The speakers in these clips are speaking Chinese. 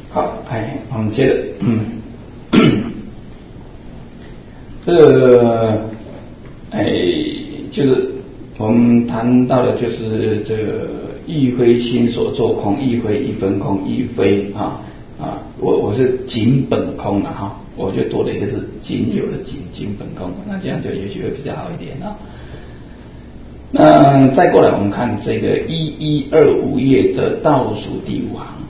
好，我们接着，这个，就是我们谈到的，就是这个亦非心所作空，亦非一分空，亦非我是仅本空了哈，我就多了一个是仅有的仅本空，那这样就也许会比较好一点啊。那再过来，我们看这个1125页的倒数第5行。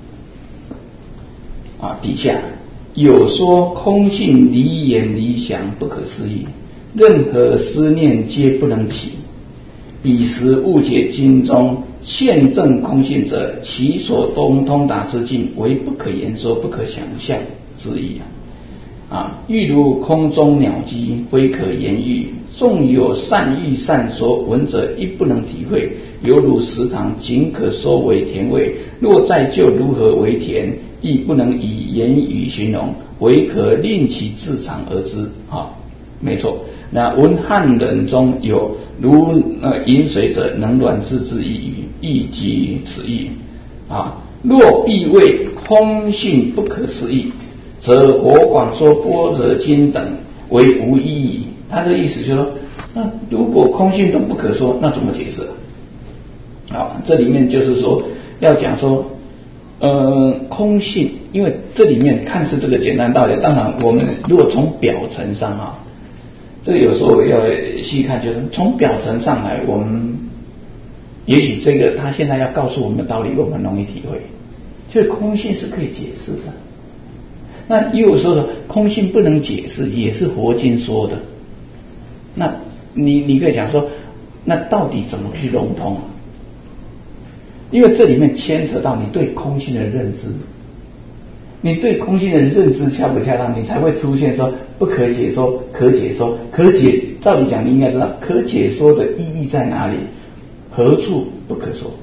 底下有说空性离言离想不可思议，任何思念皆不能起。彼时悟解经中现证空性者，其所通达之境为不可言说、不可想象之意欲如空中鸟击，非可言喻。纵有善欲善说，闻者亦不能体会，犹如食糖，仅可说为甜味。若再就如何为甜，亦不能以言语形容，唯可令其自尝而知。没错。那闻汉人中有如饮水者，能暖自之一语，亦即此意。若必谓空性不可思议，则佛广说般若经等为无意义。他的意思就是说，那如果空性都不可说，那怎么解释？这里面就是说要讲说，空性，因为这里面看似这个简单道理，当然我们如果从表层上这个有时候要细看，就是从表层上来，我们也许这个他现在要告诉我们的道理，我们容易体会，就是空性是可以解释的。那又说空性不能解释，也是佛经说的。那你可以讲说，那到底怎么去融通？因为这里面牵扯到你对空性的认知，你对空性的认知恰不恰当，你才会出现说不可解说、可解说、可解。照理讲，你应该知道可解说的意义在哪里，何处不可说，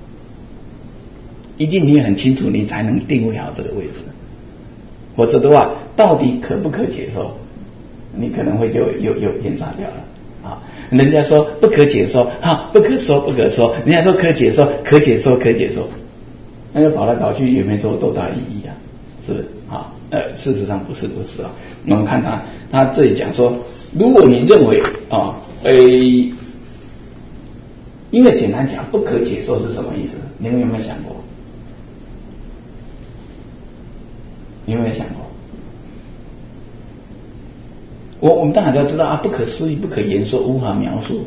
一定你也很清楚，你才能定位好这个位置。否则的话，到底可不可解说，你可能会就有偏差掉了人家说不可解说，不可说不可说，人家说可解说，可解说可解说，那就跑来跑去也没说多大意义是不是事实上不是我们看他这里讲说，如果你认为因为简单讲不可解说是什么意思，你们有没有想过？你有没有想过？我们当然要知道不可思议、不可言说、无法描述。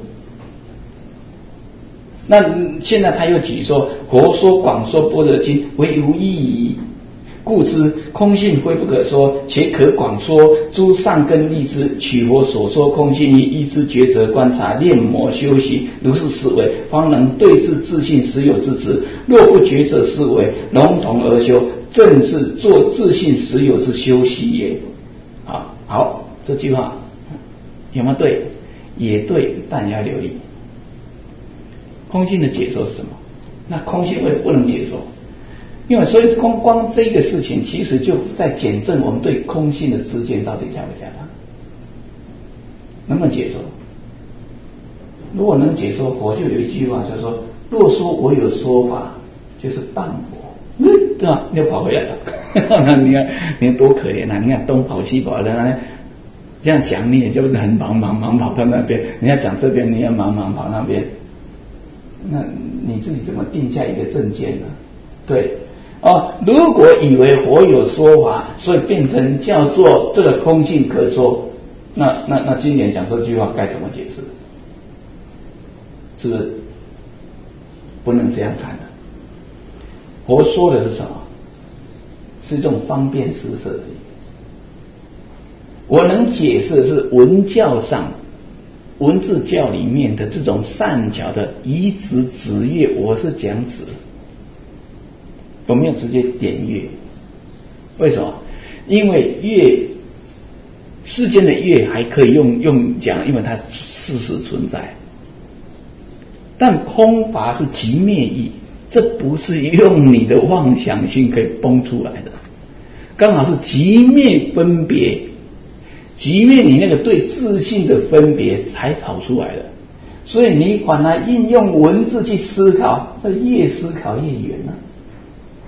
那现在他又举说，佛说广说般若经为无意义，故知空性非不可说，且可广说。诸上根利之，取佛所说空性义，依之抉择观察，练模修习，如是思维，方能对治自性实有之执。若不抉择思维，笼统而修，正是做自性实有之修习也。好，这句话有没有对？也对，但也要留意空性的解说是什么。那空性为不能解说，因为所以光这个事情其实就在检证我们对空性的知见到底恰不恰当，能不能解说。如果能解说，佛就有一句话就是说，若说我有说法，就是谤佛，对吧？又跑回来了那你看多可怜你看东跑西跑的，这样讲你也就很忙跑到那边，人家讲这边你要忙跑那边，那你自己怎么定下一个正见呢？对如果以为佛有说法，所以变成叫做这个空性可说，那经典讲这句话该怎么解释？是不是不能这样看的？佛说的是什么？是这种方便施设而已。我能解释的是文教上文字教里面的这种善巧的移植指月，我是讲指，我没有直接点月。为什么？因为月世间的月还可以用讲，因为它事实存在。但空法是即灭意，这不是用你的妄想心可以崩出来的，刚好是即灭分别，即灭你那个对自性的分别才跑出来的。所以你反而应用文字去思考，这越思考越远了，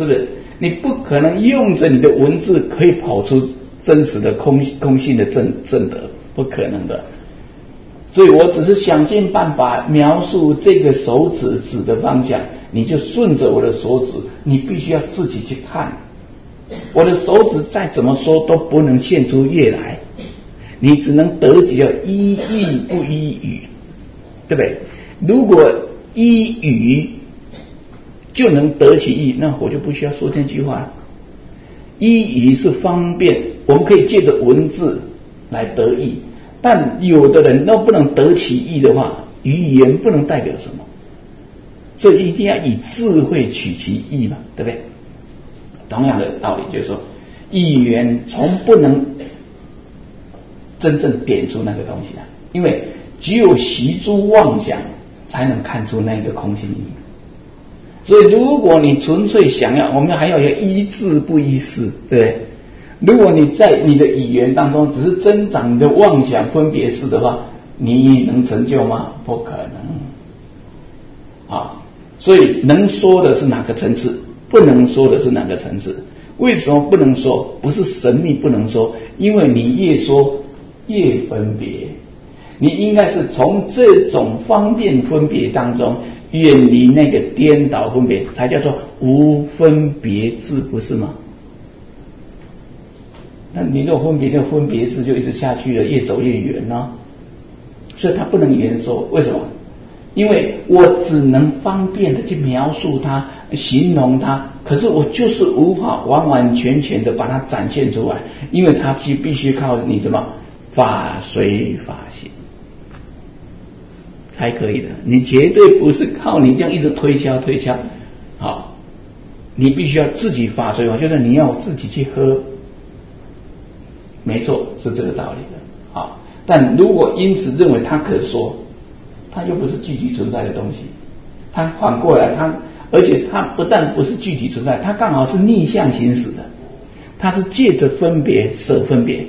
是不是？你不可能用着你的文字可以跑出真实的空性的正德，不可能的。所以我只是想尽办法描述这个手指指的方向，你就顺着我的手指，你必须要自己去看。我的手指再怎么说都不能现出业来，你只能得几叫依义不依语，对不对？如果依语就能得其意，那我就不需要说这句话了。依语是方便，我们可以借着文字来得意，但有的人都不能得其意的话，语言不能代表什么，所以一定要以智慧取其意嘛，对不对？同样的道理就是说，语言从不能真正点出那个东西来，因为只有习诸妄想才能看出那个空性意。所以如果你纯粹想要，我们还要依智不依事，对不对？如果你在你的语言当中只是增长你的妄想分别事的话，你能成就吗？不可能啊！所以能说的是哪个层次，不能说的是哪个层次。为什么不能说？不是神秘不能说，因为你越说越分别，你应该是从这种方便分别当中远离那个颠倒分别，才叫做无分别智，不是吗？那你如果分别，这个分别智就一直下去了，越走越远了。所以它不能言说，为什么？因为我只能方便的去描述它，形容它，可是我就是无法完完全全的把它展现出来，因为它必须靠你什么法随法行才可以的，你绝对不是靠你这样一直推敲，好，你必须要自己法随法，就是你要自己去喝，没错，是这个道理的。好，但如果因此认为它可说，它又不是具体存在的东西，它反过来，而且它不但不是具体存在，它刚好是逆向行驶的，它是借着分别舍分别，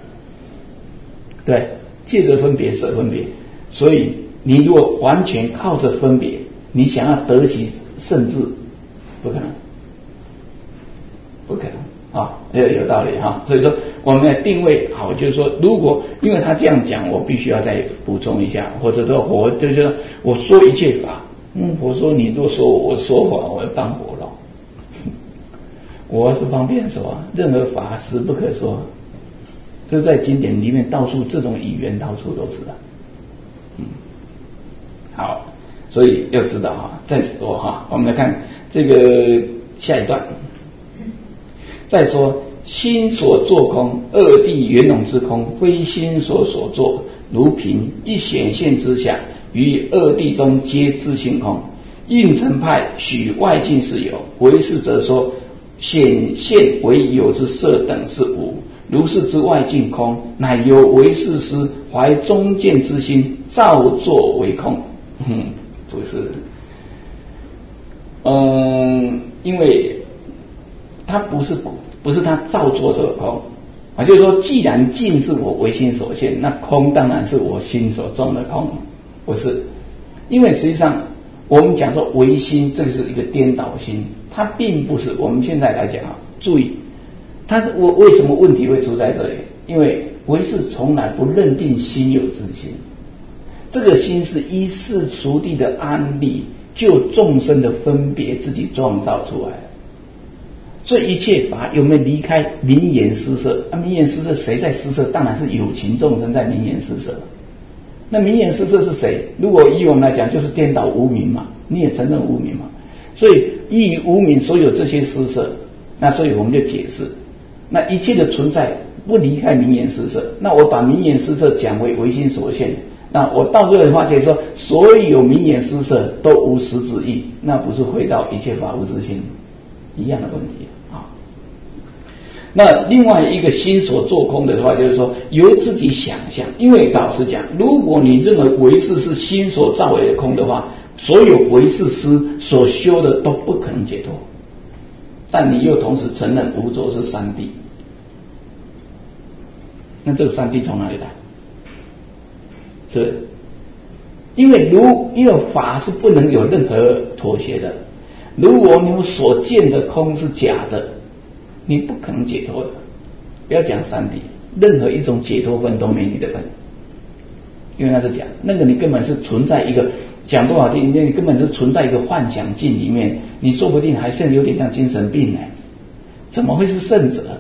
对，借着分别舍分别，所以你如果完全靠着分别，你想要得其圣智，不可能，不可能啊，有道理哈。所以说我们的定位好，就是说，如果因为他这样讲，我必须要再补充一下，或者说我就是说我说一切法，我说你若说我说法，我要当活了，我是方便说啊，任何法实不可说，这在经典里面到处这种语言到处都是的。好，所以要知道哈，再说哈，我们来看这个下一段。再说心所作空，二谛圆融之空，非心所作，如凭一显现之下，于二谛中皆自性空。应成派许外境是有，唯识则说显现为有之色等是无。如是之外境空，乃由唯识师怀中见之心，造作为空。不是，因为它不是他造作这个空啊，就是说，既然境是我唯心所现，那空当然是我心所种的空，不是？因为实际上我们讲说唯心，这个是一个颠倒心，它并不是我们现在来讲啊，注意，我为什么问题会出在这里？因为唯识从来不认定心有自心。这个心是依世俗谛的安立，就众生的分别自己创造出来的。所以一切法有没有离开名言施设？名言施设谁在施设？当然是有情众生在名言施设。那名言施设是谁？如果以我们来讲，就是颠倒无明嘛，你也承认无明嘛。所以依于无明所有这些施设，那所以我们就解释，那一切的存在不离开名言施设。那我把名言施设讲为唯心所现。那我到最后的话就是说，所有名言施设都无实质义，那不是回到一切法无自性一样的问题啊。那另外一个心所作空的话，就是说由自己想象，因为老实讲，如果你认为唯识是心所造为的空的话，所有唯识师所修的都不可能解脱，但你又同时承认无着是三谛，那这个三谛从哪里来？是因为法是不能有任何妥协的， 如果你所见的空是假的，你不可能解脱的。不要讲三谛，任何一种解脱分都没你的份，因为那是假，那个你根本是存在一个，讲不好听，你根本是存在一个幻想境里面，你说不定还现在有点像精神病呢，怎么会是圣者？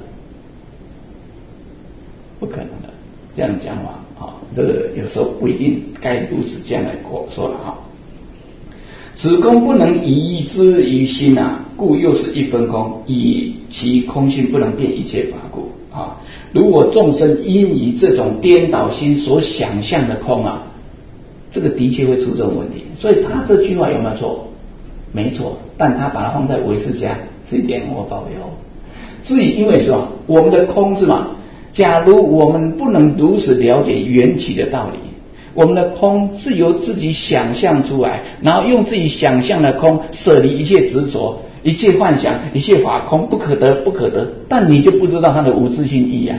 不可能的，这样讲法啊，这个有时候不一定该如此这样来说了啊。此空不能移之于心啊，故又是一分空，以其空性不能变一切法故啊。如果众生因以这种颠倒心所想象的空啊，这个的确会出这种问题。所以他这句话有没有错？没错，但他把它放在唯识家这一点我保留。至于因为说我们的空是嘛，假如我们不能如此了解缘起的道理，我们的空是由自己想象出来，然后用自己想象的空舍离一切执着、一切幻想、一切法空，不可得，不可得。但你就不知道它的无自性义啊！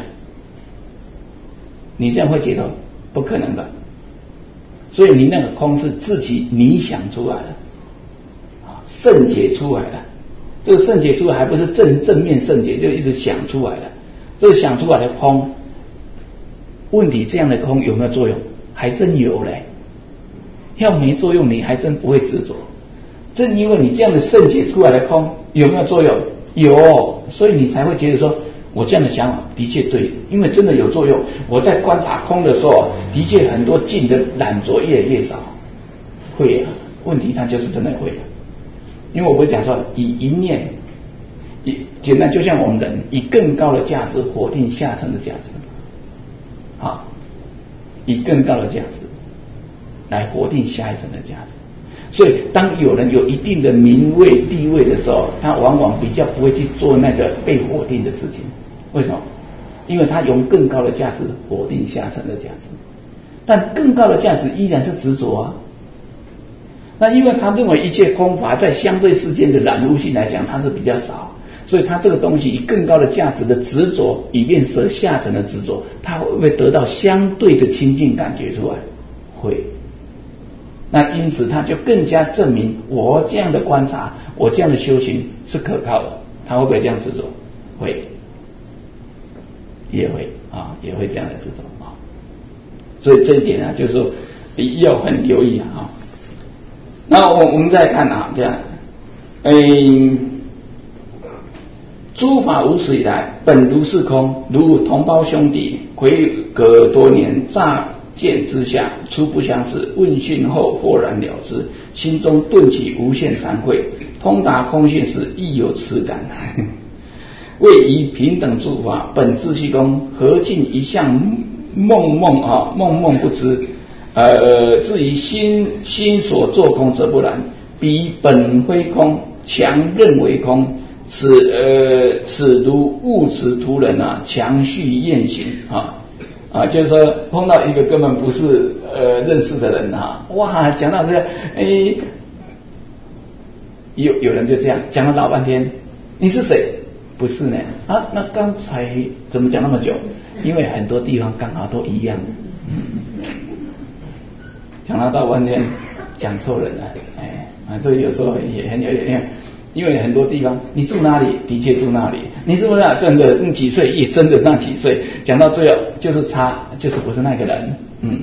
你这样会解脱？不可能的。所以你那个空是自己你想出来的，圣解出来的。这个圣解出来还不是正面圣解，就一直想出来的。这个想出来的空，问题这样的空有没有作用？还真有嘞。要没作用，你还真不会执着。正因为你这样的圣解出来的空有没有作用？有，所以你才会觉得说，我这样的想法的确对，因为真的有作用。我在观察空的时候，的确很多境的染着越来越少。会啊，问题它就是真的会啊。因为我会讲说，以一念，简单就像我们人以更高的价值否定下层的价值，啊，以更高的价值来否定下一层的价值。所以当有人有一定的名位地位的时候，他往往比较不会去做那个被否定的事情。为什么？因为他用更高的价值否定下层的价值，但更高的价值依然是执着啊。那因为他认为一切空法在相对世间的染污性来讲，它是比较少，所以他这个东西以更高的价值的执着，以便舍下层的执着，他会不会得到相对的清净感觉出来？会。那因此他就更加证明我这样的观察，我这样的修行是可靠的。他会不会这样执着？会，也会啊，也会这样的执着啊。所以这一点啊，就是说要很留意啊。那我们再看啊，这样，诸法无始以来本如是空，如同胞兄弟，魁隔多年，乍见之下，初不相识，问讯后豁然了之，心中顿起无限惭愧，通达空性时亦有此感。谓以平等诸法本自虚空，何尽一向梦梦不知。至于心所作空则不然，彼本非空，强认为空。此如物质图人啊，强续验行啊，就是说碰到一个根本不是认识的人啊，哇，讲到这个，有人就这样讲了老半天，你是谁？不是呢啊，那刚才怎么讲那么久？因为很多地方刚好都一样，讲了大半天，讲错人了，这个有时候也很有点。因为很多地方，你住哪里，的确住哪里，你是不是真的那几岁，也真的那几岁，讲到最后就是差，就是不是那个人，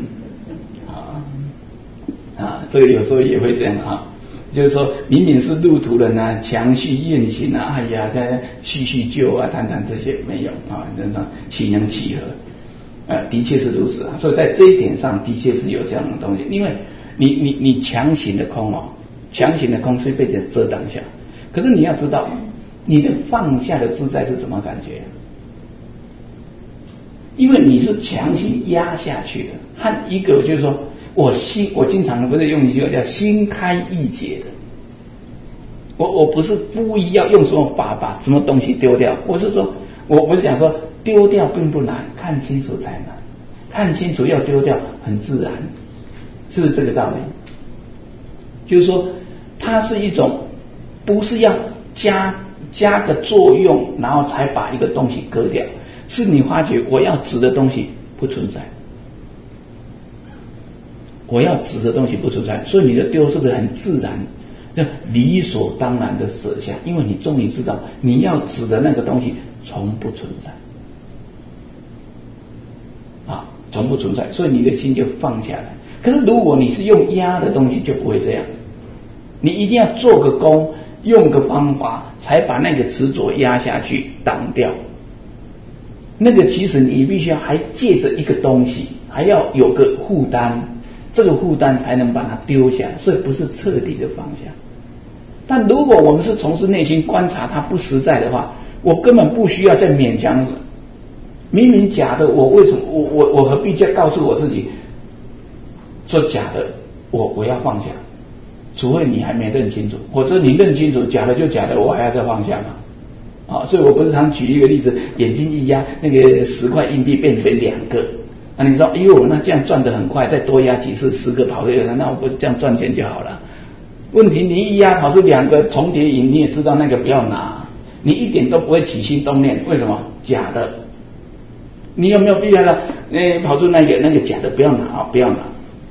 这个有时候也会这样啊，就是说明明是路途人啊，强续验行啊，哎呀，在叙旧啊，谈这些没有啊，人上岂能契合？的确是如此啊，所以在这一点上的确是有这样的东西，因为你强行的空强行的空是被人遮挡下。可是你要知道，你的放下的自在是怎么感觉？因为你是强行压下去的，和一个就是说我经常不是用一句话叫心开意解的。我不是故意要用什么法把什么东西丢掉，我是说，我不是讲说丢掉并不难，看清楚才难。看清楚要丢掉很自然，是不是这个道理？就是说，它是一种。不是要加个作用，然后才把一个东西割掉，是你发觉我要指的东西不存在，我要指的东西不存在，所以你的丢是不是很自然？ 理所当然的舍下，因为你终于知道你要指的那个东西从不存在啊，从不存在，所以你的心就放下来。可是如果你是用压的东西，就不会这样，你一定要做个功，用个方法，才把那个执着压下去挡掉。那个其实你必须要还借着一个东西，还要有个负担，这个负担才能把它丢下，所以不是彻底的放下。但如果我们是从事内心观察它不实在的话，我根本不需要再勉强，明明假的，我为什么我何必再告诉我自己说假的我要放下？除非你还没认清楚，或者你认清楚假的就假的，我还要再放下嘛？所以我不是常举一个例子，眼睛一压，那个10块硬币变成2个，你说哎呦，那这样赚得很快，再多压几次10个跑出来，那我不这样赚钱就好了？问题你一压跑出2个重叠影，你也知道那个不要拿，你一点都不会起心动念，为什么？假的。你有没有必要呢？跑出那个假的不要拿，不要拿，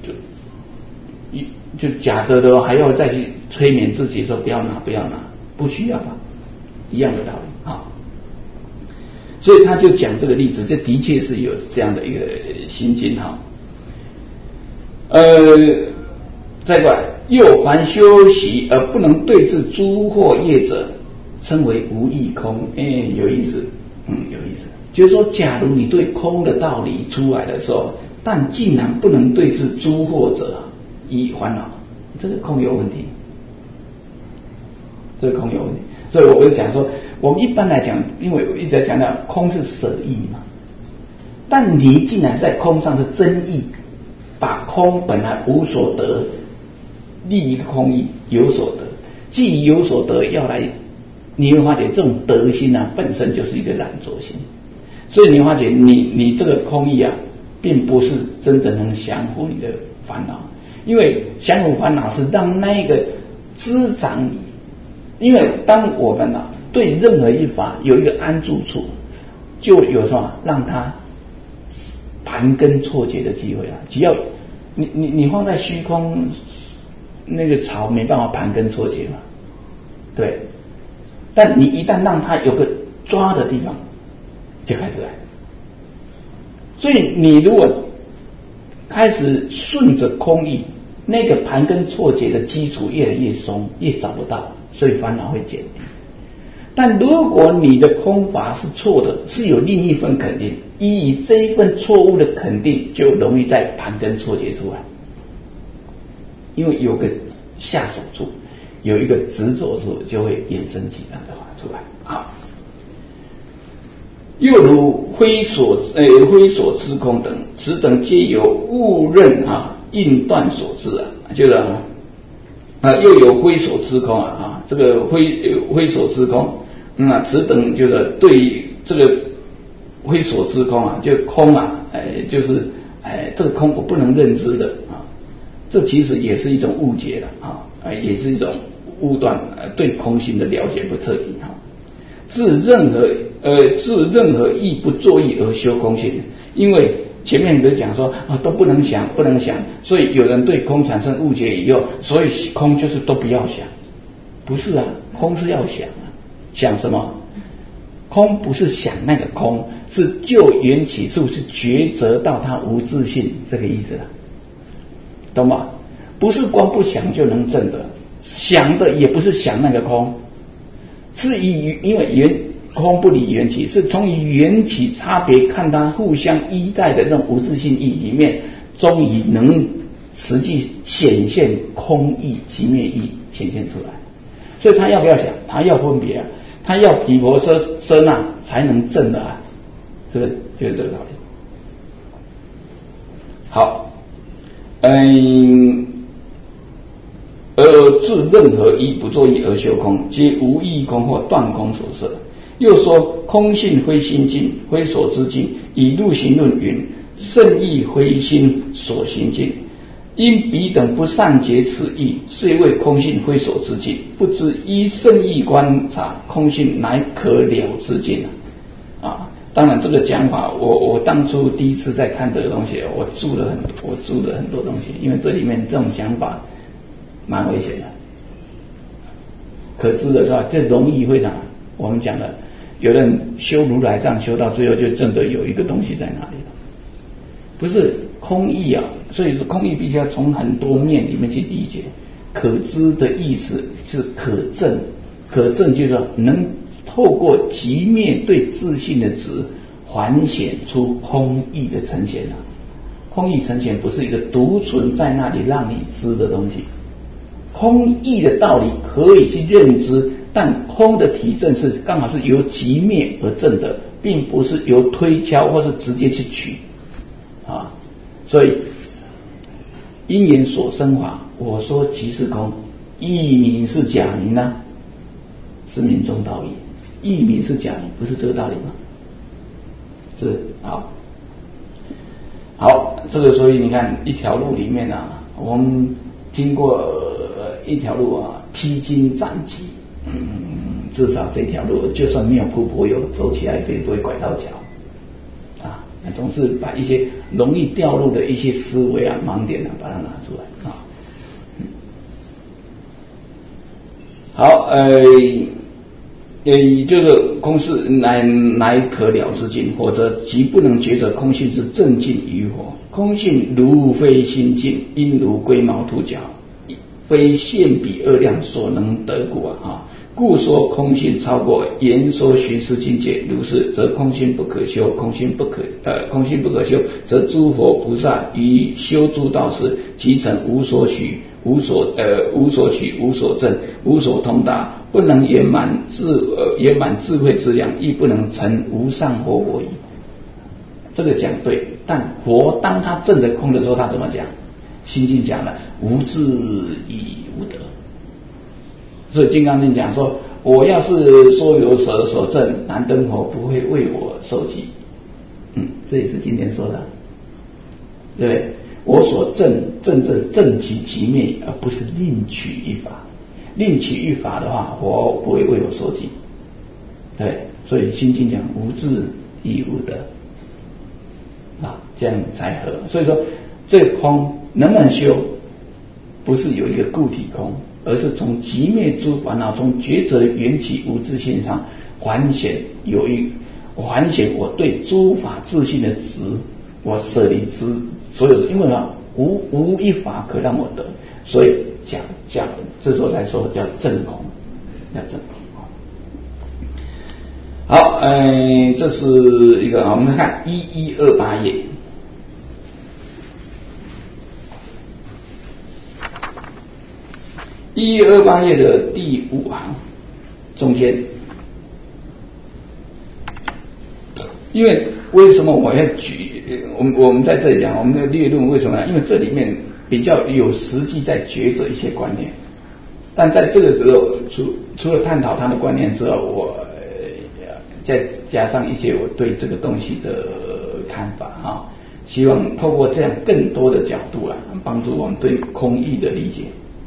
就假的的还要再去催眠自己说不要拿，不要拿，不需要吧？一样的道理啊。所以他就讲这个例子，这的确是有这样的一个心境哈。再过来，又凡修习而不能对治诸惑业者，称为无义空。有意思，有意思。就是说，假如你对空的道理出来的时候，但竟然不能对治诸惑者以烦恼，这个空有问题，这个空有问题。所以我就讲说，我们一般来讲，因为我一直在强调空是舍义嘛，但你竟然在空上是真义，把空本来无所得，立一个空义有所得，既有所得要来，你会发觉这种得心啊，本身就是一个懒惰心，所以你会发觉你这个空义啊，并不是真的能降服你的烦恼，因为降服烦恼是让那个滋长你。因为当我们对任何一法有一个安住处，就有什么让它盘根错节的机会啊！只要你放在虚空，那个草没办法盘根错节嘛，对。但你一旦让它有个抓的地方，就开始来。所以你如果开始顺着空义，那个盘根错节的基础越来越松，越找不到。所以烦恼会减低。但如果你的空法是错的，是有另一份肯定，以这一份错误的肯定，就容易再盘根错节出来，因为有个下手处，有一个执着处，就会衍生其他的法出来。好，又如灰所之空等，此等皆由误认应断所致就是又有灰所之空这个灰所之空，此等就是对于这个灰所之空就空就是这个空我不能认知的这其实也是一种误解了也是一种误断对空性的了解不彻底自任何意不作意而修空性，因为前面不是讲说都不能想，所以有人对空产生误解以后，所以空就是都不要想，不是空是要想想什么？空不是想那个空，是就缘起处是抉择到它无自性，这个意思懂吗？不是光不想就能证的，想的也不是想那个空，是因为空不离缘起，是从缘起差别看它互相依赖的那种无自性义里面，终于能实际显现空义即灭义显现出来。所以他要不要想？他要分别他要毗婆舍那才能证的是不是？就是这个道理。好，而自任何一不作意而修空，皆无义空或断空所摄。又说空性非心境，非所知境，以入行论云：圣意非心所行境。因彼等不善觉此意，遂谓空性非所知境，不知依圣意观察，空性乃可了之境当然这个讲法，我当初第一次在看这个东西，我注了很多东西，因为这里面这种讲法蛮危险的可知的是吧？这容易非常，我们讲的，有人修如来藏修到最后就真的有一个东西在那里了，不是空义啊。所以说空义必须要从很多面里面去理解。可知的意思是可证，可证就是说能透过极灭对自性的执，还显出空义的呈现啊。空义呈现不是一个独存在那里让你知的东西，空义的道理可以去认知，但空的体证是刚好是由极灭而证的，并不是由推敲或是直接去取啊。所以因缘所生法，我说即是空，义名是假名啊，是名中道义，义名是假名，不是这个道理吗？是好。好，这个所以你看一条路里面啊，我们经过一条路啊，披荆斩棘，至少这条路就算没有瀑布，有走起来也不会拐到脚啊。总是把一些容易掉入的一些思维啊、盲点啊，把它拿出来啊。好，就是空是乃可了之境，或者即不能觉着空性之正境与否。空性如非心境，因如龟毛兔角，非现彼二量所能得故啊。故说空性超过言说寻思境界，如是则空性不可修，空性不可修，则诸佛菩萨于修诸道时，即成无所许、无所取、无所证、无所通达，不能圆满智慧之量，亦不能成无上佛果矣。这个讲对，但佛当他证得空的时候，他怎么讲？心经讲了无智亦无得。所以金刚经讲说，我要是说有所证，难登佛不会为我受记。这也是今天说的，对不对？我所证其极灭，而不是另取一法。另取一法的话，佛不会为我受记。对，所以心经讲无智亦无得啊，这样才合。所以说这个空能不能修，不是有一个固体空，而是从极灭诸烦恼，从觉者的缘起无自性上还显我对诸法自性的执，我舍离之所有的，因为无一法可让我得，所以讲这时候才说叫正空，叫正空。好，这是一个我们看1128页。1128页的第5行中间，因为什么我要举？我们在这里讲我们的列论为什么呢？因为这里面比较有实际在觉着一些观念，但在这个时候，除了探讨他的观念之后，我再加上一些我对这个东西的看法啊，希望透过这样更多的角度帮助我们对空义的理解。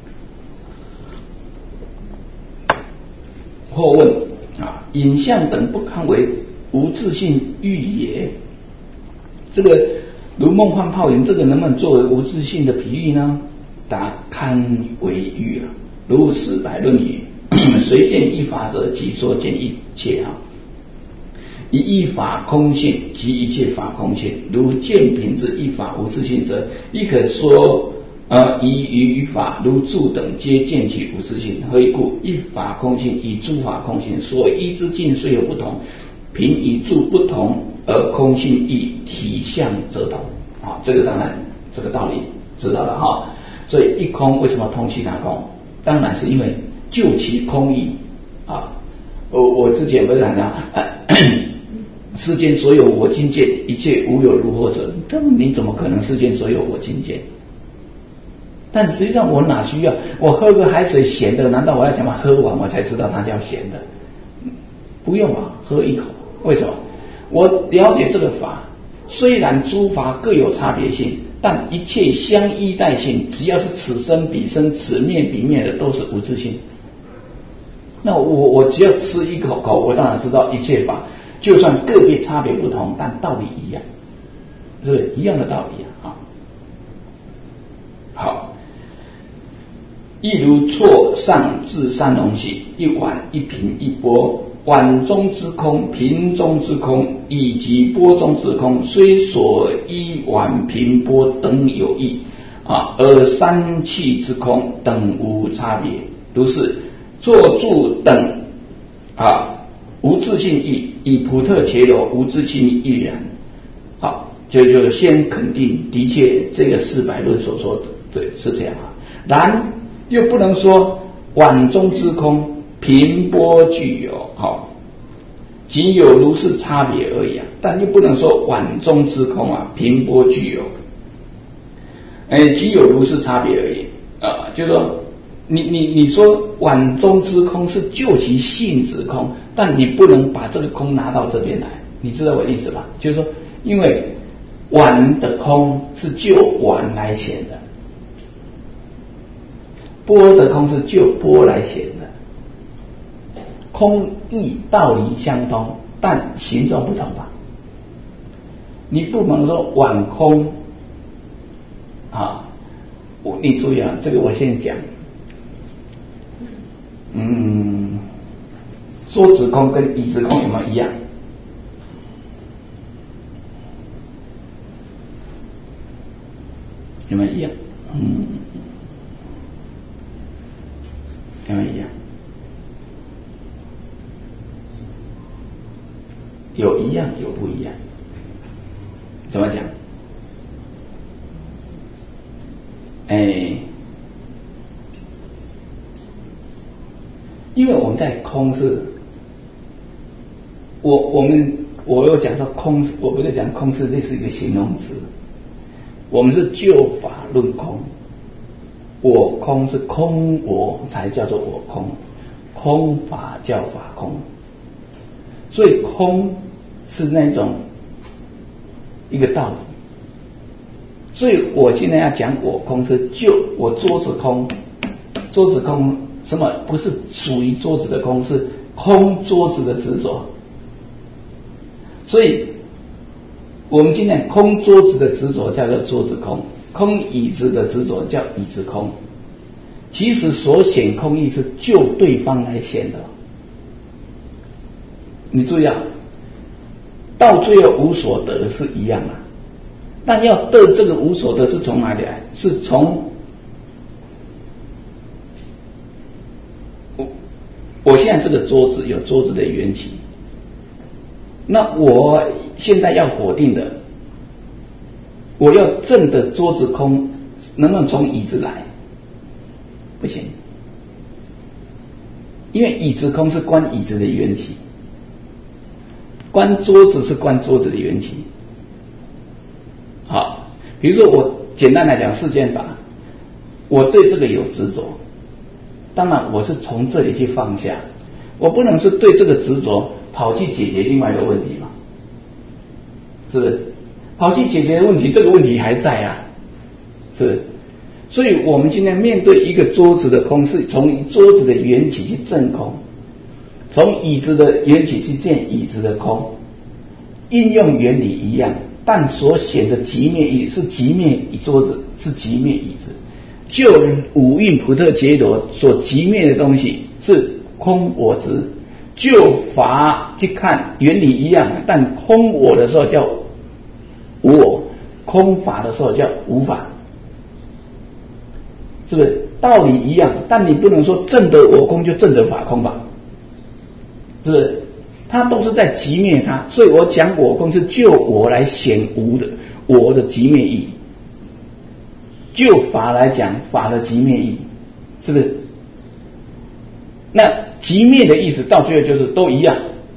或问影像等不堪为无自性喻也？这个如梦幻泡影，这个能不能作为无自性的比喻呢？答：堪为喻啊。如史百论语，随见一法者，即说见一切以一法空性，即一切法空性。如见品之一法无自性者，亦可说宜于法如住等皆见其无自性。何以故？一法空性与诸法空性所依之境虽有不同，凭与住不同而空性亦体相则同。这个当然这个道理知道了哈。所以一空为什么通其他空？当然是因为就其空义啊。我之前不是讲世间所有我今见，一切无有如或者。你怎么可能世间所有我今见？但实际上我哪需要？我喝个海水咸的，难道我要讲喝完我才知道它叫咸的？不用喝一口。为什么？我了解这个法，虽然诸法各有差别性，但一切相依待性，只要是此生彼生、此面彼面的，都是无自性。那我只要吃一口，我当然知道一切法，就算个别差别不同，但道理一样，是不是一样的道理啊？好， 亦如错上至三龙系，一碗一瓶一钵，碗中之空，瓶中之空，以及钵中之空，虽所依碗瓶钵等有异而三气之空等无差别。如是作住等无自性义，以普特伽罗无自性义亦然。好，就先肯定，的确这个400论所说的对是这样然又不能说碗中之空，瓶钵具有仅有如是差别而已但又不能说碗中之空瓶钵具有仅有如是差别而已就是说你说碗中之空是就其性质空，但你不能把这个空拿到这边来，你知道我的意思吧？就是说，因为碗的空是就碗来显的，钵的空是就钵来显的，空义道理相通，但形状不同吧？你不能说碗空你注意这个我先讲。桌子空跟椅子空有没有一样？有没有一样？有没有一样？有一样，有不一样。怎么讲？因为我们在空是，我有讲说空，我不是讲空是类似一个形容词，我们是就法论空，我空是空我才叫做我空，空法叫法空，所以空是那种一个道理。所以我现在要讲我空是就我桌子空，桌子空什么不是属于桌子的空，是空桌子的执着。所以我们今天空桌子的执着叫做桌子空，空椅子的执着叫椅子空。其实所显空义是就对方来显的。你注意到最后无所得是一样但要得这个无所得是从哪里来？是从我现在这个桌子有桌子的缘起，那我现在要否定的，我要证的桌子空，能不能从椅子来？不行，因为椅子空是观椅子的缘起，观桌子是观桌子的缘起。好，比如说我简单来讲世间法，我对这个有执着，当然我是从这里去放下，我不能是对这个执着跑去解决另外一个问题嘛，是不是？跑去解决问题，这个问题还在是不是？所以我们今天面对一个桌子的空，是从桌子的缘起去证空，从椅子的缘起去见椅子的空，应用原理一样，但所显的寂灭义是寂灭桌子，是寂灭椅子。就五蕴普特伽罗所寂灭的东西是空我执，就法去看原理一样，但空我的时候叫无我，空法的时候叫无法，是不是？道理一样，但你不能说证得我空就证得法空吧？是不是？它都是在寂灭它，所以我讲我空是就我来显无的我的寂灭义，就法来讲法的寂灭义，是不是？那寂灭的意思到最后就是都一样。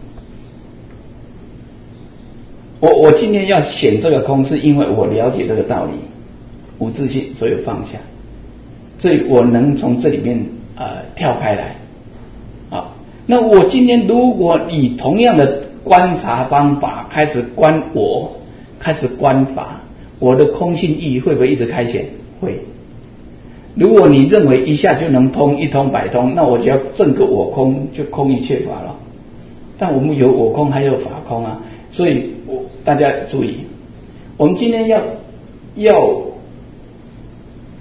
我今天要显这个空，是因为我了解这个道理，无自性，所以放下，所以我能从这里面跳开来。那我今天如果以同样的观察方法开始观我，开始观法，我的空性义会不会一直开显？会。如果你认为一下就能通，一通百通，那我只要证个我空，就空一切法了。但我们有我空，还有法空所以大家注意，我们今天要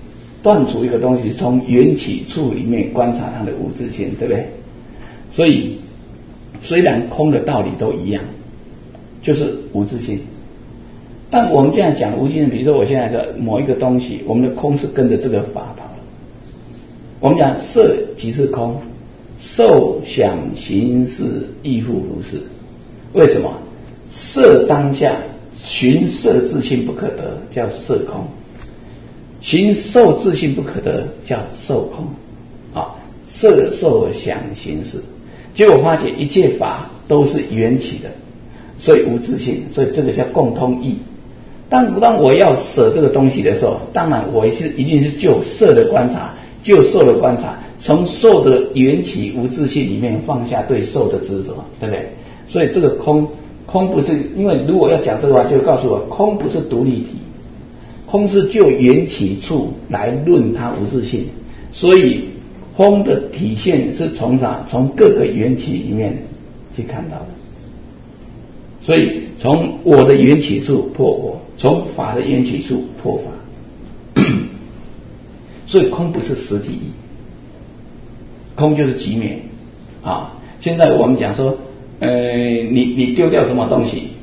断除一个东西，从缘起处里面观察它的无自性，对不对？所以虽然空的道理都一样，就是无自性，但我们这样讲无自性，比如说我现在的某一个东西，我们的空是跟着这个法跑的。我们讲色即是空，受想行识亦复如是。为什么？色当下寻色自性不可得，叫色空；寻受自性不可得，叫受空。色受想行识，结果发觉一切法都是缘起的，所以无自性，所以这个叫共通义。当我要舍这个东西的时候，当然我一定是就色的观察，就受的观察，从受的缘起无自性里面放下对受的执着，对不对？所以这个空不是，因为如果要讲这个话，就告诉我空不是独立体，空是就缘起处来论它无自性，所以空的体现是从各个缘起里面去看到的。所以从我的缘起处破我，从法的缘起处破法。所以空不是实体义，空就是即灭啊。现在我们讲说你丢掉什么东西，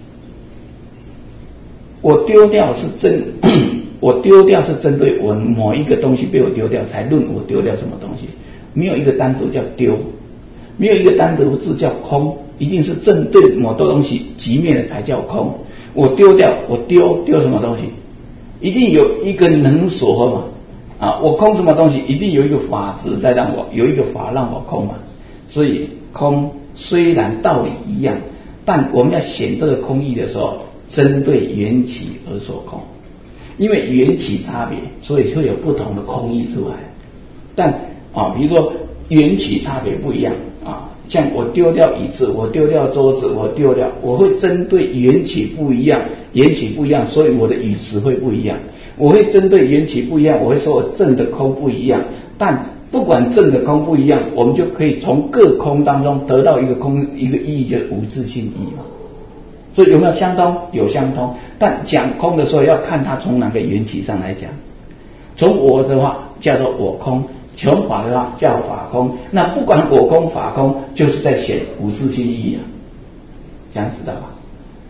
我丢掉是针对我某一个东西被我丢掉才论我丢掉什么东西，没有一个单独叫丢，没有一个单独字叫空，一定是针对某个东西即灭了才叫空。我丢掉，我丢什么东西，一定有一个能所嘛我空什么东西，一定有一个法执在让我有一个法让我空嘛。所以空虽然道理一样，但我们要显这个空义的时候，针对缘起而所空，因为缘起差别，所以会有不同的空义出来。但比如说缘起差别不一样像我丢掉椅子，我丢掉桌子，我会针对缘起不一样，所以我的语词会不一样。我会针对缘起不一样，我会说我正的空不一样。但不管正的空不一样，我们就可以从各空当中得到一个意义，就是无自性义嘛。所以有没有相通？有相通，但讲空的时候要看它从哪个缘起上来讲。从我的话叫做我空，从法的话叫法空。那不管我空法空，就是在显无自性义这样知道吧？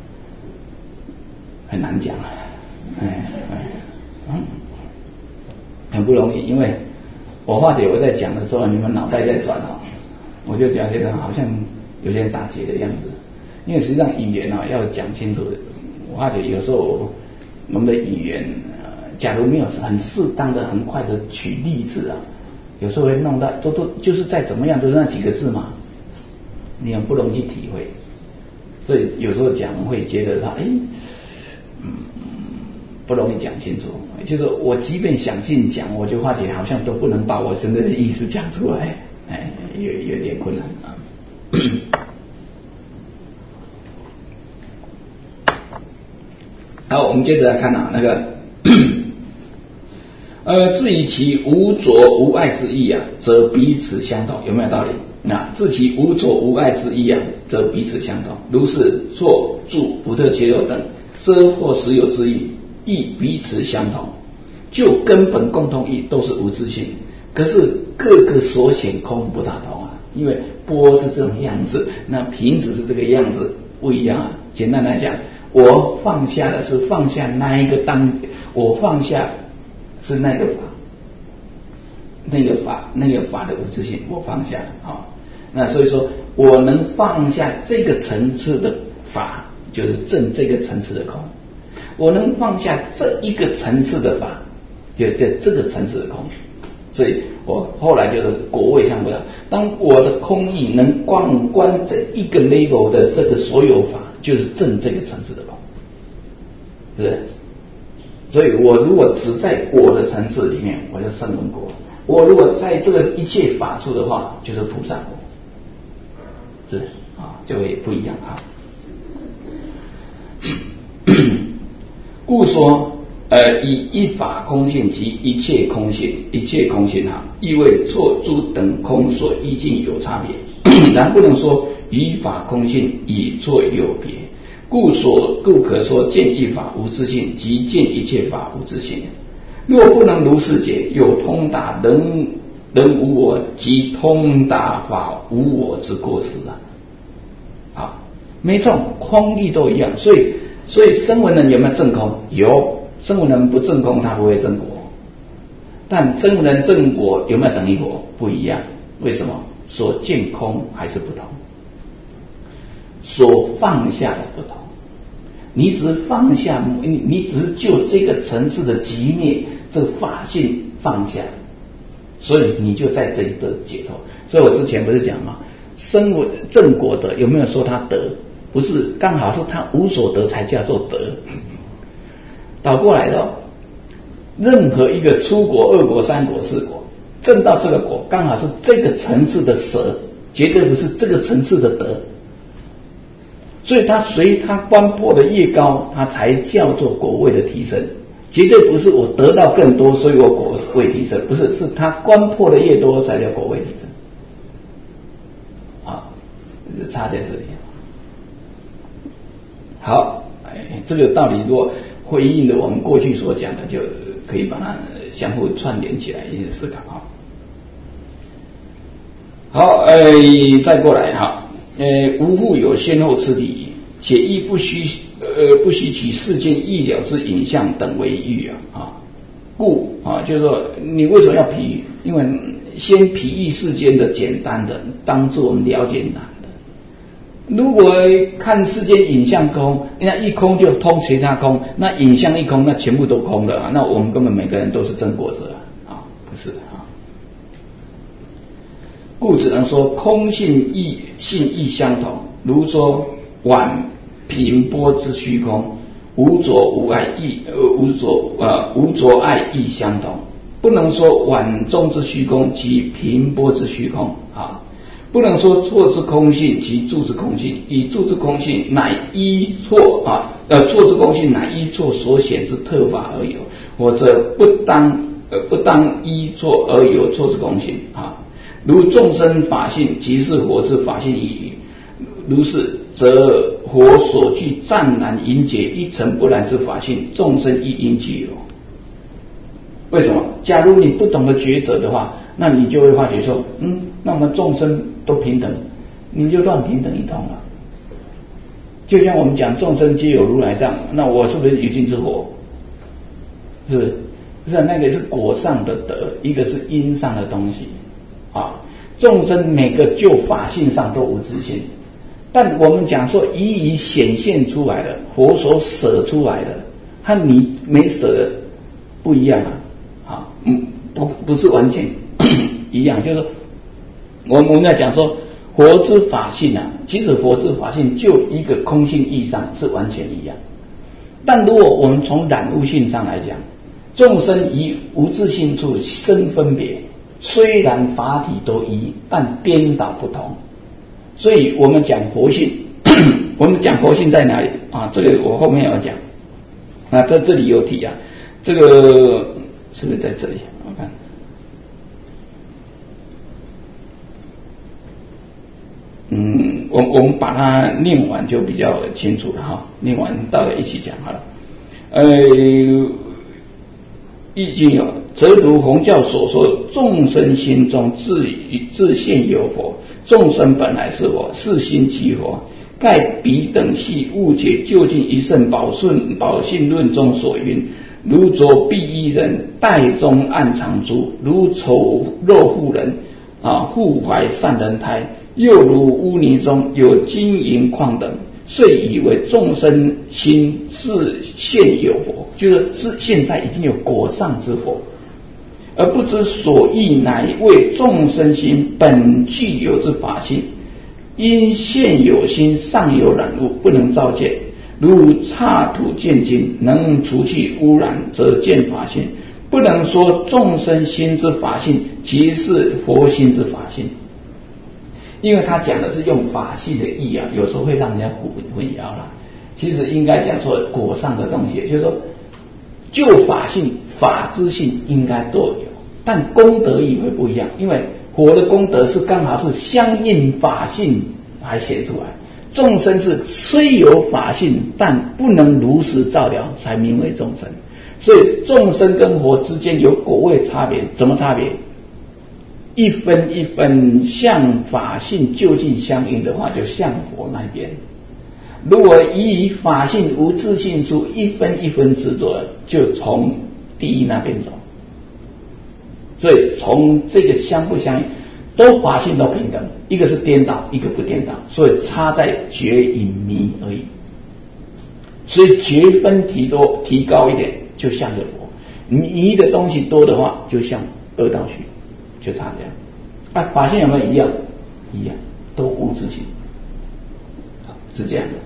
很难讲很不容易，因为我发觉我在讲的时候，你们脑袋在转我就讲这个好像有点打结的样子。因为实际上语言要讲清楚的，我发觉有时候我们的语言假如没有很适当的很快的举例子有时候会弄到都就是再怎么样都是那几个字嘛，你很不容易去体会。所以有时候讲会觉得他不容易讲清楚，就是我即便想尽讲，我就发觉好像都不能把我真的意思讲出来，有点困难好，我们接着来看那个至于其无着无碍之意则彼此相同，有没有道理？自其无着无碍之意则彼此相同。如是作住不特切肉等遮或实有之意，亦彼此相同，就根本共同义都是无自性，可是各个所显空不大同因为波是这种样子，那瓶子是这个样子，不一样简单来讲，我放下的是放下那一个我放下是那个法的无自性，我放下那所以说我能放下这个层次的法，就是证这个层次的空。我能放下这一个层次的法，就这个层次的空。所以我后来就是果位上不了。当我的空义能观这一个 level 的这个所有法，就是证这个层次的空，是不是？所以我如果只在我的层次里面，我就圣闻果；我如果在这个一切法处的话，就是菩萨果，是就会不一样故说以一法空性及一切空性意为错诸等空所依尽有差别然不能说以法空性以错有别，故可说见一法无自性即见一切法无自性。 若不能如是解，有通达人无我，即通达法无我之过失啊！啊，没错，空义都一样。所以声闻人有没有证空？有，声闻人不证空，他不会证果。但声闻人证果有没有等于果？不一样。为什么？所见空还是不同，所放下的不同。你只是放下，你只是就这个层次的极灭，这个法性放下，所以你就在这里得解脱。所以我之前不是讲吗？声闻正果德有没有说他得？不是，刚好是他无所得才叫做得。倒过来的，任何一个初果、二果、三果、四果，证到这个果，刚好是这个层次的舍，绝对不是这个层次的得。所以他随他观破的越高，他才叫做果位的提升，绝对不是我得到更多，所以我果位提升，不是，是他观破的越多才叫果位提升。啊，是差在这里。好，这个道理如果回应了我们过去所讲的，就可以把它相互串联起来一起思考啊。好，再过来哈。无复有先后次第，且亦不须取世间意了之影像等为喻啊。故啊，就是说你为什么要譬喻？因为先譬喻世间的简单的，当作我们了解难的。如果看世间影像空，那一空就通其他空，那影像一空，那全部都空了啊，那我们根本每个人都是真果者啊，不是啊。故只能说空性义相同，如说碗平波之虚空，无着无碍义无着碍义相同，不能说碗中之虚空及平波之虚空啊，不能说错之空性及住之空性，以住之空性乃依错啊，错之空性乃依错所显之特法而有，或者不当依错而有错之空性啊。如众生法性即是佛之法性矣，如是则佛所具湛然淫解一尘不染之法性，众生亦应具有。为什么？假如你不懂得抉择的话，那你就会发觉说，那么众生都平等，你就乱平等一通了。就像我们讲众生皆有如来这样，那我是不是已经是佛？是不是？不是，那个是果上的德，一个是因上的东西。啊，众生每个就法性上都无自性，但我们讲说一显现出来的，佛所舍出来的，和你没舍的不一样啊，不是完全一样，就是说我们在讲说佛之法性啊，其实佛之法性就一个空性意义上是完全一样，但如果我们从染污性上来讲，众生以无自性处生分别。虽然法体都一，但颠倒不同。所以我们讲佛性，我们讲佛性在哪里啊？这个我后面要讲啊，在这里有提啊，这个是不是在这里？我看，我们把它念完就比较清楚了哈。念完到了一起讲好了。易经有，则如弘教所说，众生心中自现有佛，众生本来是佛，是心即佛。盖彼等系误解究竟一圣宝性论中所云：如着必依人，袋中暗藏珠；如丑陋妇人，护怀善人胎；又如污泥中有金银矿等。遂以为众生心是现有佛，就是现在已经有果上之佛，而不知所意乃为众生心本具有之法性，因现有心尚有染污，不能照见。如刹土见金，能除去污染，则见法性。不能说众生心之法性即是佛心之法性。因为他讲的是用法性的义啊，有时候会让人家混淆了。其实应该讲说果上的东西，就是说就法性、法之性应该都有，但功德义会不一样。因为佛的功德是刚好是相应法性还显出来，众生是虽有法性，但不能如实照料，才名为众生。 所以众生跟佛之间有果位差别，怎么差别？一分一分向法性究竟相应的话，就向佛那边；如果以法性无自性处一分一分执着，就从第一那边走。所以从这个相不相应，都法性都平等，一个是颠倒，一个不颠倒，所以差在觉隐迷而已。所以觉分提高一点，就向着佛；迷的东西多的话，就向恶道去，就差这样。啊，法性有没有一样？一样，都无自性，是这样的。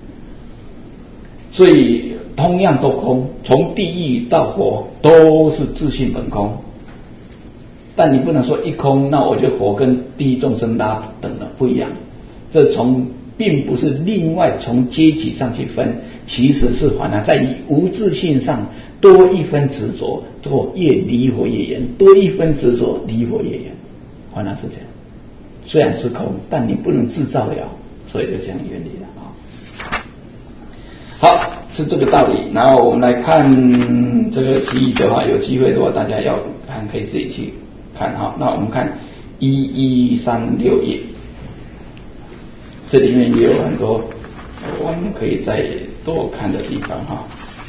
所以同样都空，从地狱到佛都是自性本空。但你不能说一空，那我就佛跟地狱众生拉等了，不一样。这并不是另外从阶级上去分，其实是反而在于无自性上多一分执着，做越离佛越远；多一分执着，离佛越远，反而是这样。虽然是空，但你不能制造了，所以就这样原理了啊。好，是这个道理。然后我们来看这个题的话，有机会的话，大家要看可以自己去看哈。那我们看1136页。这里面也有很多我们可以再多看的地方哈。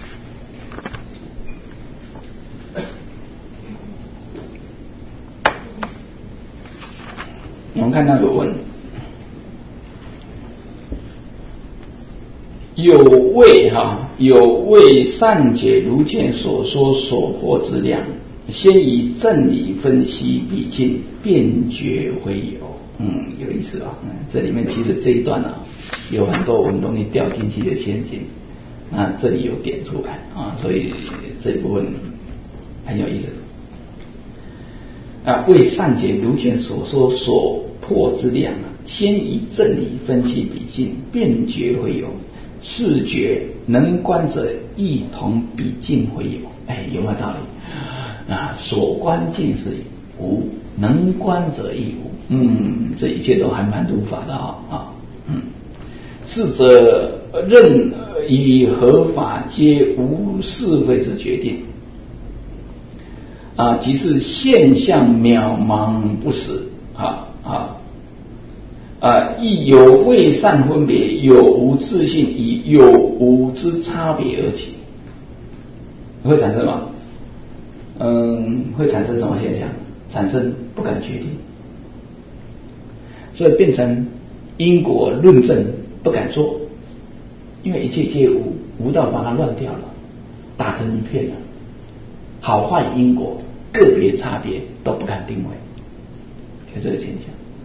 我们看那个问，有谓善解如前所说所破之量，先以正理分析比尽，便觉回有。有意思啊。这里面其实这一段啊，有很多我们容易掉进去的陷阱，那这里有点出来啊，所以这一部分很有意思啊。为善解如前所说所破之量啊，先以正理分析比尽，便觉回有。是觉能观者一同比尽回有。有没有道理啊？所观尽是无，能观者亦无。这一切都还蛮如法的啊。智者任以合法皆无是非之决定啊，即是现象渺茫不实亦有未善分别，有无自性，以有无之差别而起，会产生什么？会产生什么现象？产生不敢决定，所以变成因果论证不敢说，因为一切皆无，无到把它乱掉了，打成一片了。好坏因果个别差别都不敢定位，就这个现象。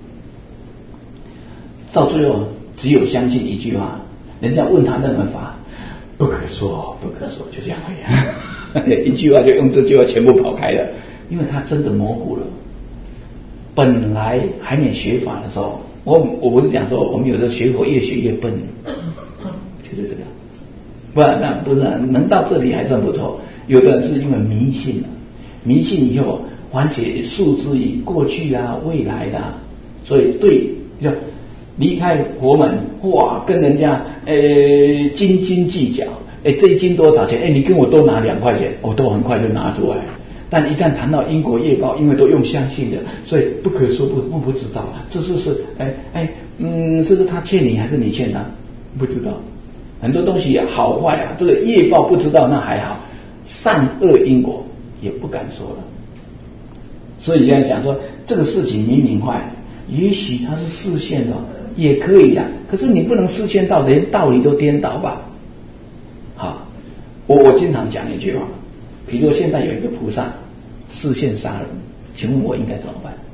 到最后只有相信一句话，人家问他任何法，不可说，不可说，就这样而已。一句话就用这句话全部跑开了，因为他真的模糊了。本来还没学法的时候，我不是讲说我们有时候学佛越学越笨，就是这个。不然那不是能到这里还算不错。有的人是因为迷信了，迷信以后完全束之于过去啊、未来的，所以对就离开佛门，哇，跟人家斤斤计较，这一斤多少钱？你跟我多拿2块钱，我都很快就拿出来。但一旦谈到因果业报，因为都用相信的，所以不可说不知道，这是是不是他欠你还是你欠他？不知道。很多东西好坏啊，这个业报不知道那还好，善恶因果也不敢说了。所以现在讲说这个事情明坏，也许它是视线的也可以啊，可是你不能视线到连道理都颠倒吧？好，我经常讲一句话，比如现在有一个菩萨视线杀人，请问我应该怎么办？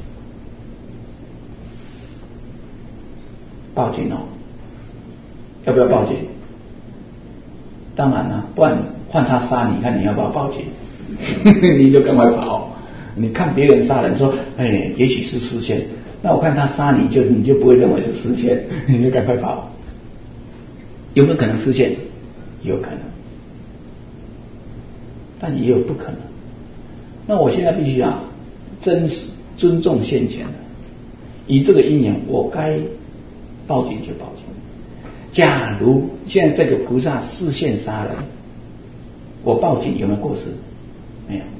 报警哦。要不要报警？当然了，不然换他杀你，看你要不要报警？你就赶快跑。你看别人杀人说，也许是视线，那我看他杀你就不会认为是视线，你就赶快跑。有没有可能视线？有可能，但也有不可能。那我现在必须尊重现前的，以这个因缘，我该报警就报警。假如现在这个菩萨视线杀人， 我报警有没有过失？没有，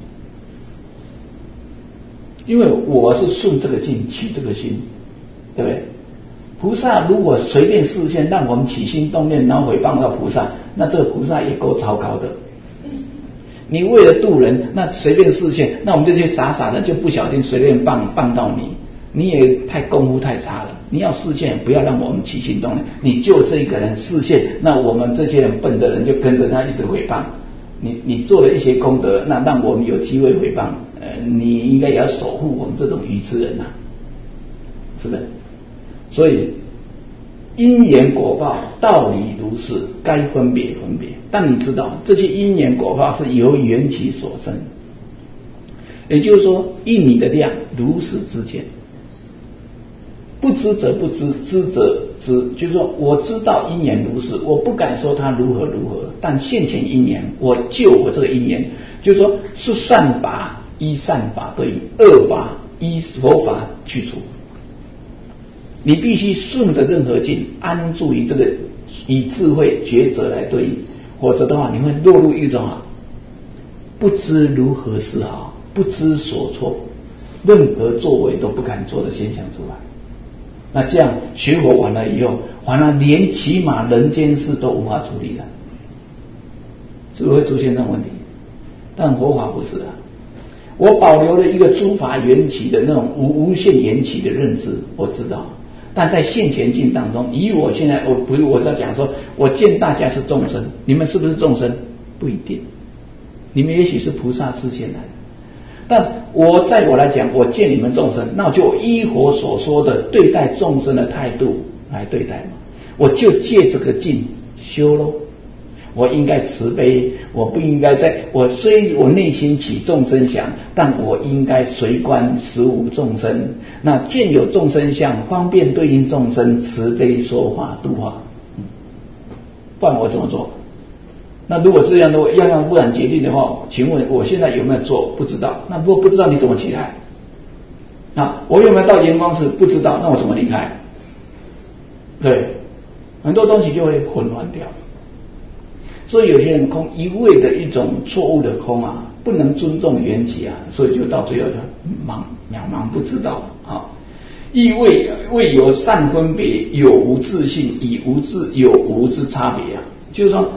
因为我是顺这个境起这个心，对不对？菩萨如果随便示现让我们起心动念，然后诽谤到菩萨，那这个菩萨也够糟糕的。你为了度人，那随便示现，那我们这些傻傻的就不小心随便谤到你，你也太功夫太差了。你要示现，不要让我们起心动念，你就这一个人示现，那我们这些人笨的人就跟着他一直诽谤。你做了一些功德，那让我们有机会诽谤，你应该也要守护我们这种愚痴人啊，是不是？所以因缘果报道理如是，该分别分别。但你知道这些因缘果报是由缘起所生，也就是说应你的量如是之见，不知则不知，知则知。就是说我知道因缘如是，我不敢说它如何如何，但现前因缘我就我这个因缘，就是说是善法依善法对应，恶法依佛法去除。你必须顺着任何境安住于这个以智慧抉择来对应，否则的话你会落入一种不知如何是好，不知所措，任何作为都不敢做的现象出来。那这样学佛完了以后，反而连起码人间事都无法处理了，是不是会出现这种问题？但佛法不是啊，我保留了一个诸法缘起的那种无限缘起的认知，我知道。但在现前境当中，以我现在我在讲说，我见大家是众生，你们是不是众生？不一定，你们也许是菩萨示现来的。但在我来讲，我见你们众生，那我就依佛所说的对待众生的态度来对待嘛，我就借这个境修咯。我应该慈悲，我不应该虽我内心起众生想，但我应该随观实无众生。那见有众生相，方便对应众生，慈悲说法度化。不然我怎么做？那如果这样的样样不然决定的话，请问我现在有没有做？不知道。那如果不知道你怎么起来？那我有没有到阳光室？不知道，那我怎么离开？对，很多东西就会混乱掉。所以有些人空一味的一种错误的空啊，不能尊重缘起啊，所以就到最后就渺茫不知道啊。亦未有善分别，有无自性，以无自有无之差别啊，就是说，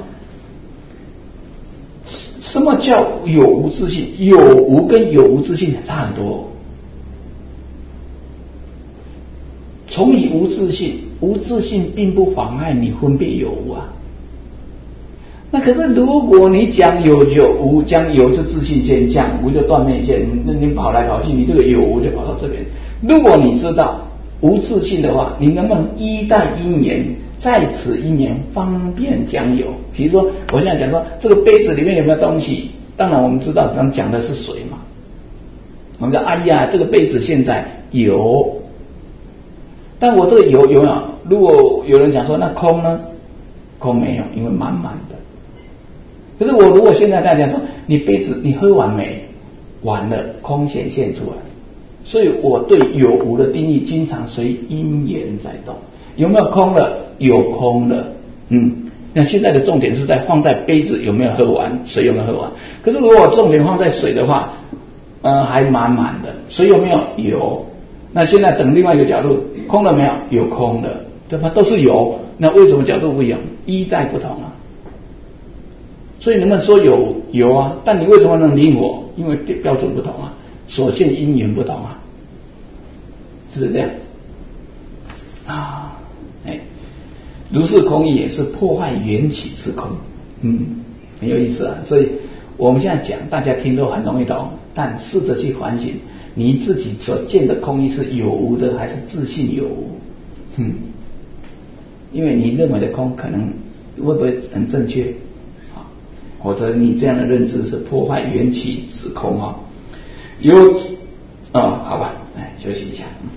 什么叫有无自性？有无跟有无自性差很多。从以无自性，无自性并不妨碍你分别有无啊。那可是如果你讲有就无，将有之自性见，讲无就断灭见，那你跑来跑去，你这个有无就跑到这边。如果你知道无自性的话，你能不能依待因缘，在此因缘方便将有？比如说我现在讲说这个杯子里面有没有东西，当然我们知道刚讲的是水嘛，我们说哎呀这个杯子现在有，但我这个有没有？如果有人讲说那空呢？空没有，因为满满的。可是我如果现在大家说你杯子你喝完没？完了，空显现出来。所以我对有无的定义经常随因缘在动。有没有空了？有空了。那现在的重点是放在杯子有没有喝完，水有没有喝完。可是如果重点放在水的话，还满满的。水有没有？有。那现在等另外一个角度，空了没有？有空了，对吧？都是有。那为什么角度不一样？依待不同啊。所以你们说有啊，但你为什么能领我？因为标准不同啊，所见因缘不同啊，是不是这样啊？如是空义也是破坏缘起之空，很有意思啊。所以我们现在讲，大家听都很容易懂，但试着去反省，你自己所见的空义是有无的，还是自信有无？因为你認為的空可能會不會很正確啊？或者你這樣的認知是破壞緣起之空啊？好吧，休息一下。